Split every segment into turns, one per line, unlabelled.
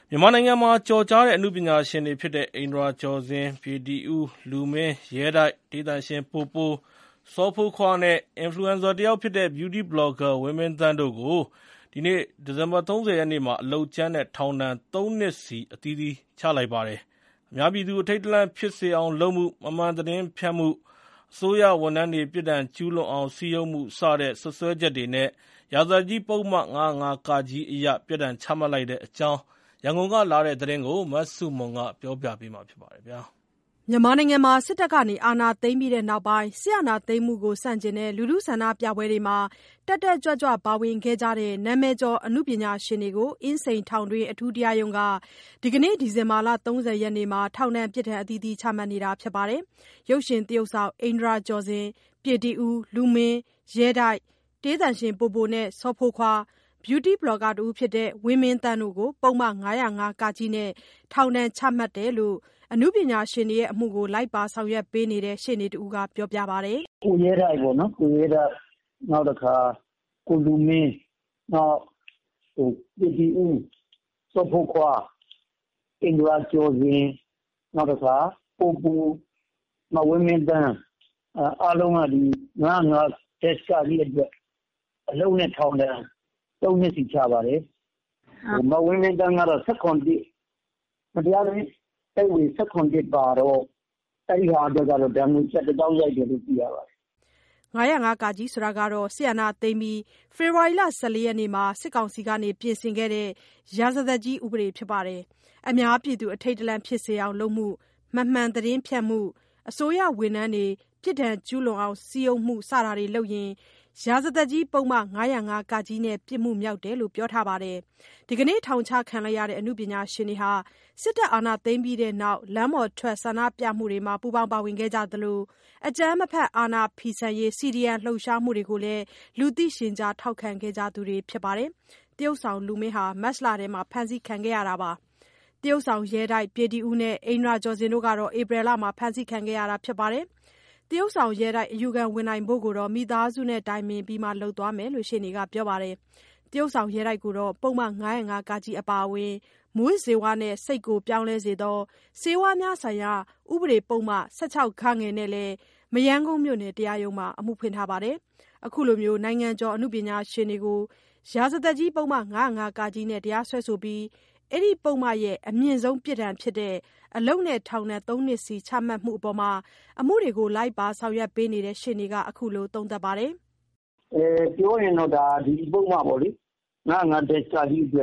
မြန်မာနိုင်ငံမှာကျော်ကြားတဲ့အနုပညာရှင်တွေဖြစ်တဲ့အိန္ဒြာကျော်ဇင်၊ ပြေတီဦး၊ လူမင်း၊ ရဲတိုက်၊ တေးသံရှင်ပိုပို၊ စောဖိုးခွားနဲ့ Influencer တယောက်ဖြစ်တဲ့ Beauty Blogger ဝင်းမင်းသန်းတို့ကို ဒီနေ့ ဒီဇင်ဘာ ၃၀ ရက်နေ့မှာ အလုပ်ကြမ်းနဲ့ ထောင်ဒဏ် ၃ နှစ်စီ အသီးသီးချလိုက်ပါတယ်။ အများပြည်သူအထိတ်တလန့်ဖြစ်စေအောင်လုပ်မှု၊ မမှန်သတင်းဖြန့်မှု၊ အစိုးရဝန်ထမ်းတွေ ပြစ်ဒဏ်ကျူးလွန်အောင်စည်းရုံးမှု စတဲ့စွပ်စွဲချက်တွေနဲ့ ရာဇသတ်ကြီးပုဒ်မ ၅၀၅-က အရ ပြစ်ဒဏ်ချမှတ်လိုက်တဲ့အကြောင်း ရန်ကုန်ကလာတဲ့သတင်းကို မဆုမွန်က ပြောပြပါမယ်။
မြန်မာနိုင်ငံမှာ စစ်တပ်အာဏာသိမ်းပြီးနောက်ပိုင်း စစ်အာဏာသိမ်းမှုကိုဆန့်ကျင်တဲ့ လူထုဆန္ဒပြပွဲတွေမှာ တက်တက်ကြွကြွပါဝင်ခဲ့ကြတဲ့ နာမည်ကျော်အနုပညာရှင်တွေကို အင်းစိန်ထောင်တွင်း အထူးတရားရုံးက ဒီကနေ့ ဒီဇင်ဘာ ၃၀ ရက်နေ့မှာ ထောင်ဒဏ်ပြစ်ဒဏ်အသီးသီးချမှတ်နေတာပါ။ ရုပ်ရှင်သရုပ်ဆောင် အိန္ဒြာကျော်ဇင်၊ ပြေတီဦး၊ လူမင်း၊ ရဲတိုက်၊ တေးသံရှင်ပိုပိုနဲ့ စောဖိုးခွား၊ Beauty Blogger ဝင်းမင်းသန်းတို့ကို ပုဒ်မ ၅၀၅-က နဲ့ ထောင်ဒဏ်ချမှတ်တယ်လို့ အနုပညာရှင်တွေအမှုကို လိုက်ပါဆောင်ရွက်ပေးနေတဲ့ ရှေ့နေတဦးကပြောပါတယ်
။ "ကိုရဲတိုက်ပေါ့နော်၊ ကိုရဲတိုက်၊ နောက်တခါကိုလူမင်း၊ နောက်ပြေတီဦး၊ စောဖိုးခွား၊ အိန္ဒြာကျော်ဇင်၊ နောက်တခါပိုပို၊ ဝင်းမင်းသန်း အားလုံးကဒီ၅၀၅-က အတွက် အလုပ်နဲ့ထောင်ဒဏ် ၃ နှစ်စီချပါတယ်။ မဝင်းမင်းသန်းကတော့ မတရားအသင်းဥပဒေ ၁၇ ပါတော့ အဲ့ဟာအတွက်ကတော့ ဒဏ်ငွေကျပ် ၁ သောင်းရိုက်တယ်လို့သိရပါတယ်
။ ၅၀၅-က ဆိုတာကတော့ စစ်အာဏာသိမ်းပြီး ဖေဖော်ဝါရီ ၁၄ ရက်နေ့မှာ စစ်ကောင်စီက ပြင်ဆင်ခဲ့တဲ့ ရာဇသတ်ကြီးဥပဒေဖြစ်ပါတယ်။ အများပြည်သူအထိတ်တလန့်ဖြစ်စေအောင်လုပ်မှု၊ မမှန်သတင်းဖြန့်မှု၊ အစိုးရဝန်ထမ်းတွေ ပြစ်ဒဏ်ကျူးလွန်အောင်စည်းရုံးမှု စတာတွေလုပ်ရင် ရာဇသတ်ကြီးပုဒ်မ ၅၀၅-က နဲ့ ပြစ်မှုမြောက်တယ်လို့ပြောထားပါတယ်။ ဒီကနေ့ ထောင်ချခံလိုက်ရတဲ့ အနုပညာရှင်တွေဟာ စစ်တပ်အာဏာသိမ်းပြီးနောက် လမ်းပေါ်ထွက်ဆန္ဒပြမှုတွေမှာ ပူးပေါင်းပါဝင်ခဲ့ကြသလို အကြမ်းမဖက်အာဏာဖီဆန်ရေး CDM လှုပ်ရှားမှုတွေကိုလည်း လူသိရှင်ကြားထောက်ခံခဲ့ကြသူတွေဖြစ်ပါတယ်။ သရုပ်ဆောင်လူမင်းဟာ မတ်လထဲမှာ ဖမ်းဆီးခံခဲ့ရတာပါ။ သရုပ်ဆောင်ရဲတိုက်၊ ပြေတီဦးနဲ့ အိန္ဒြာကျော်ဇင်တို့ကတော့ ဧပြီလမှာ ဖမ်းဆီးခံခဲ့ရတာဖြစ်ပါတယ်။ သရုပ်ဆောင်ရဲတိုက် အယူခံဝင်နိုင်ဖို့ကိုတော့ မိသားစုနဲ့တိုင်ပင်ပြီးမှ လုပ်သွားမယ်လို့ ရှေ့နေကပြောပါတယ်။ သရုပ်ဆောင်ရဲတိုက်ကိုတော့ ပုဒ်မ ၅၀၅-က အပါအဝင် မူးယစ်ဆေးဝါးနဲ့ စိတ်ကိုပြောင်းလဲစေသော ဆေးဝါးများဆိုင်ရာ ဥပဒေပုဒ်မ ၁၆ နဲ့လည်း မရမ်းကုန်းမြို့နယ်တရားရုံးမှာ အမှုဖွင့်ထားပါတယ်။ အခုလို နိုင်ငံကျော်အနုပညာရှင်တွေကို ရာဇသတ်ကြီးပုဒ်မ ၅၀၅-က နဲ့ တရားစွဲဆိုပြီး အဲ့ပုဒ်မရဲ့ အမြင့်ဆုံးပြစ်ဒဏ်ဖြစ်တဲ့ အလုပ်နဲ့ထောင်ဒဏ် ၃ နှစ်စီချမှတ်မှုအပေါ် အမှုတွေကိုလိုက်ပါဆောင်ရွက်ပေးနေတဲ့ ရှေ့နေက အခုလိုသုံးသပ်ပါတယ်
။ "ပြောရင်တော့ဒီပုဒ်မပေါ့လေ ၅၀၅-က အတွက် ပြဋ္ဌာ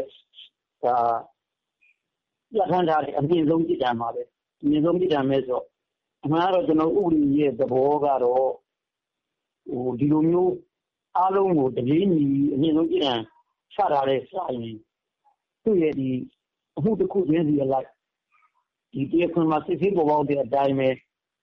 န်းထားတဲ့အမြင့်ဆုံးပြစ်ဒဏ်ပါပဲ။ အမြင့်ဆုံးပြစ်ဒဏ်ပဲဆိုတော့ အမှန်ကတော့ဥပဒေရဲ့သဘောကတော့ ဒီလိုမျိုးအားလုံးကိုတပြေးညီအမြင့်ဆုံးပြစ်ဒဏ်ချတာထက်စာရင် သူ့ရဲ့အမှုတခုချင်းစီအလိုက် တရားခွင်မှာစစ်ဆေးပေါ်ပေါက်တဲ့အတိုင်းပဲ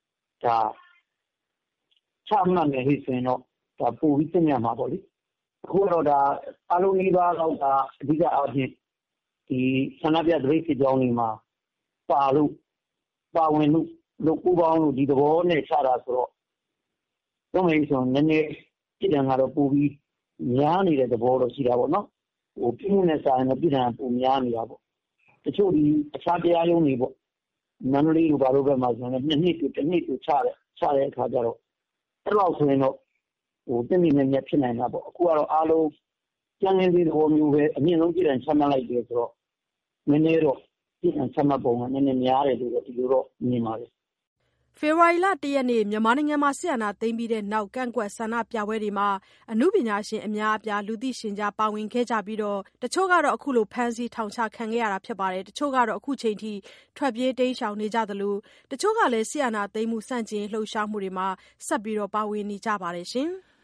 ချမှတ်မယ်ဆိုရင်တော့ပိုပြီးသင့်မြတ်မှာပေါ့လေ။ အခုကတော့အားလုံးနီးပါးလောက်က အဓိကအားဖြင့်ဆန္ဒပြသပိတ်စစ်ကြောင်းတွေမှာပါဝင်လို့ပူးပေါင်းလို့ဒီသဘောနဲ့ချတာဆိုတော့ ပြောမယ်ဆိုရင်နည်းနည်းပြစ်ဒဏ်ကတော့ပိုပြီးများနေတဲ့သဘောတော့ရှိတာပေါ့နော်။ ပြစ်မှုနဲ့စာရင်တော့ပြစ်ဒဏ်ကပိုများနေတာပေါ့။ တချို့အခြားတရားရုံးတွေပေါ့မန္တလေးတို့ဘာတို့ဘက်မှာဆိုရင် 2 နှစ်တို့ 1 နှစ်တို့ချတဲ့အခါကျတော့ အဲ့လောက်ဆိုရင်တော့သင့်သင့်မြတ်မြတ်ဖြစ်နိုင်တာပေါ့။ အခုကတော့အားလုံးကြမ်းခင်းဈေးသဘောမျိုးပဲအမြင့်ဆုံးပြစ်ဒဏ်ချမှတ်လိုက်တယ်ဆိုတော့ နည်းနည်းတော့ပြစ်ဒဏ်ချမှတ်ပုံကများတယ်လို့ဒီလိုတော့မြင်ပါတယ်။
" ဖေဖော်ဝါရီ ၁ ရက်နေ့ မြန်မာနိုင်ငံမှာ စစ်အာဏာသိမ်းပြီးနောက် ကန့်ကွက်ဆန္ဒပြပွဲတွေမှာ အနုပညာရှင်အများအပြား လူသိရှင်ကြားပါဝင်ခဲ့ကြပြီး တချို့ကတော့ အခုလို ဖမ်းဆီးထောင်ချခံခဲ့ရတာပါ။ တချို့ကတော့ အခုချိန်ထိ ထွက်ပြေးတိမ်းရှောင်နေကြသလို တချို့ကလည်း စစ်အာဏာသိမ်းမှုဆန့်ကျင်ရေးလှုပ်ရှားမှုတွေမှာ ဆက်လက်ပါဝင်နေကြပါတယ်။